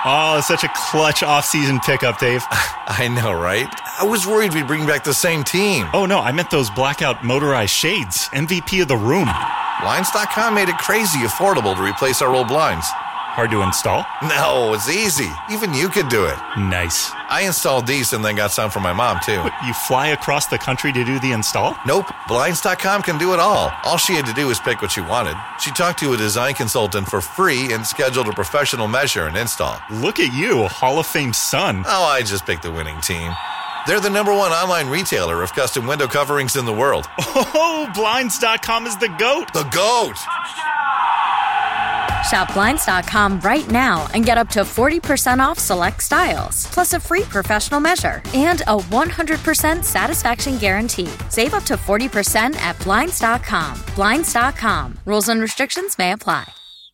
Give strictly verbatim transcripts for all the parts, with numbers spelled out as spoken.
Oh, such a clutch off-season pickup, Dave. I know, right? I was worried we'd bring back the same team. Oh, no, I meant those blackout motorized shades. M V P of the room. Blinds dot com made it crazy affordable to replace our old blinds. Hard to install? No, it's easy. Even you could do it. Nice. I installed these and then got some for my mom, too. What, you fly across the country to do the install? Nope. Blinds dot com can do it all. All she had to do was pick what she wanted. She talked to a design consultant for free and scheduled a professional measure and install. Look at you, Hall of Fame son. Oh, I just picked the winning team. They're the number one online retailer of custom window coverings in the world. Oh, Blinds dot com is the GOAT. The GOAT! Shop Blinds dot com right now and get up to forty percent off select styles, plus a free professional measure and a one hundred percent satisfaction guarantee. Save up to forty percent at Blinds dot com. Blinds dot com. Rules and restrictions may apply.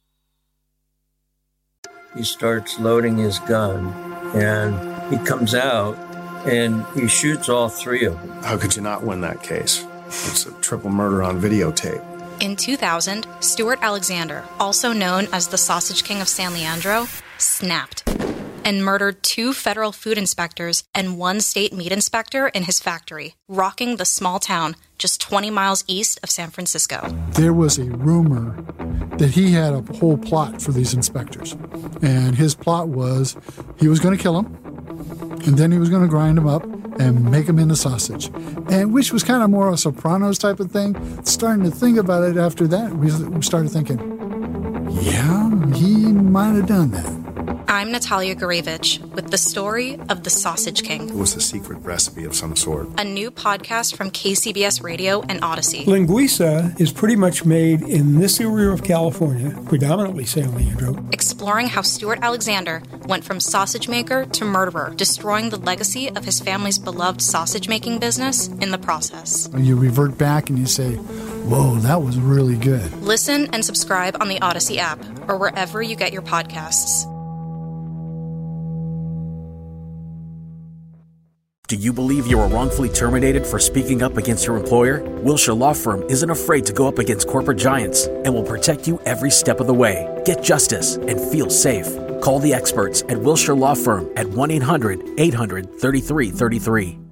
He starts loading his gun, and he comes out, and he shoots all three of them. How could you not win that case? It's a triple murder on videotape. In two thousand, Stuart Alexander, also known as the Sausage King of San Leandro, snapped and murdered two federal food inspectors and one state meat inspector in his factory, rocking the small town just twenty miles east of San Francisco. There was a rumor that he had a whole plot for these inspectors. And his plot was he was going to kill them, and then he was going to grind them up and make them into sausage, and which was kind of more a Sopranos type of thing. Starting to think about it after that, we started thinking, yeah, he might have done that. I'm Natalia Gurevich with the story of the Sausage King. It was a secret recipe of some sort. A new podcast from K C B S Radio and Odyssey. Linguiça is pretty much made in this area of California, predominantly San Leandro. Exploring how Stuart Alexander went from sausage maker to murderer, destroying the legacy of his family's beloved sausage-making business in the process. You revert back and you say, whoa, that was really good. Listen and subscribe on the Odyssey app or wherever you get your podcasts. Do you believe you were wrongfully terminated for speaking up against your employer? Wilshire Law Firm isn't afraid to go up against corporate giants and will protect you every step of the way. Get justice and feel safe. Call the experts at Wilshire Law Firm at one eight hundred eight hundred thirty-three thirty-three.